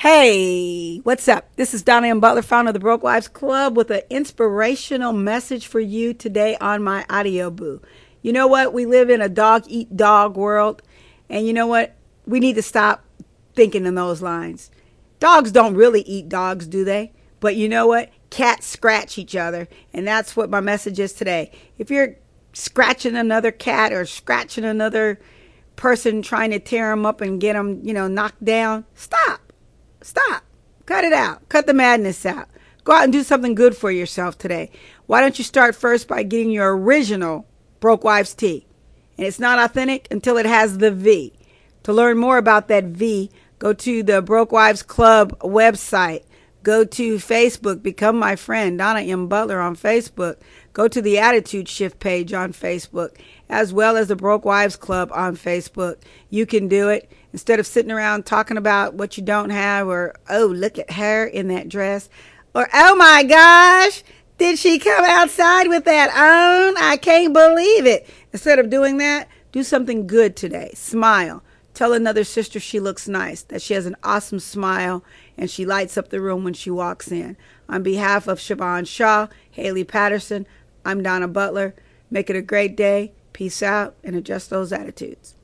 Hey, what's up? This is Donna M. Butler, founder of the Broke Wives Club, with an inspirational message for you today on my audio boo. You know what? We live in a dog eat dog world, and you know what? We need to stop thinking in those lines. Dogs don't really eat dogs, do they? But you know what? Cats scratch each other, and that's what my message is today. If you're scratching another cat or scratching another person trying to tear them up and get them, knocked down, stop. Stop. Cut it out. Cut the madness out. Go out and do something good for yourself today. Why don't you start first by getting your original Broke Wives tea? And it's not authentic until it has the V. To learn more about that V, go to the Broke Wives Club website. Go to Facebook. Become my friend, Donna M. Butler on Facebook. Go to the Attitude Shift page on Facebook, as well as the Broke Wives Club on Facebook. You can do it. Instead of sitting around talking about what you don't have, or, oh, look at her in that dress, or, oh my gosh, did she come outside with that on? I can't believe it. Instead of doing that, do something good today. Smile. Tell another sister she looks nice, that she has an awesome smile, and she lights up the room when she walks in. On behalf of Siobhan Shaw, Haley Patterson, I'm Donna Butler. Make it a great day. Peace out, and adjust those attitudes.